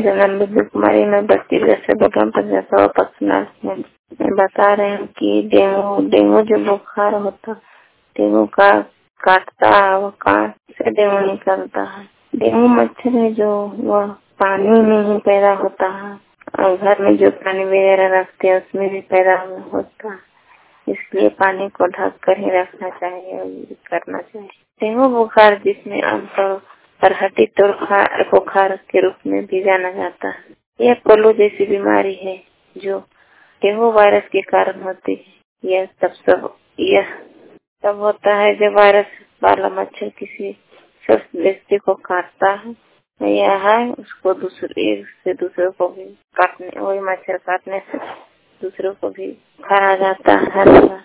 जन्म कुमारी में बस्ती जैसे बगम पंचायत पर्सनल में बता रहे हैं कि डेंगू जो बुखार होता, डेंगू का काटता है, वो काट से डेंगू निकलता है। डेंगू मच्छर है जो वह पानी में ही पैदा होता है और घर में जो पानी वगैरह रखते हैं उसमें भी पैदा होता है, इसलिए पानी को ढक कर ही रखना चाहिए और करना चाहिए। डेंगू बुखार जिसमें आमतौर पर हड्डी तोड़ बुखार के रूप में भी जाना जाता है, यह पोलो जैसी बीमारी है जो डेंगू वायरस के कारण होती है। यह तब होता है जब वायरस वाला मच्छर किसी स्वस्थ व्यक्ति को काटता है यह है उसको दूसरे को भी काटने, वही मच्छर काटने से दूसरों को भी खाया जाता है।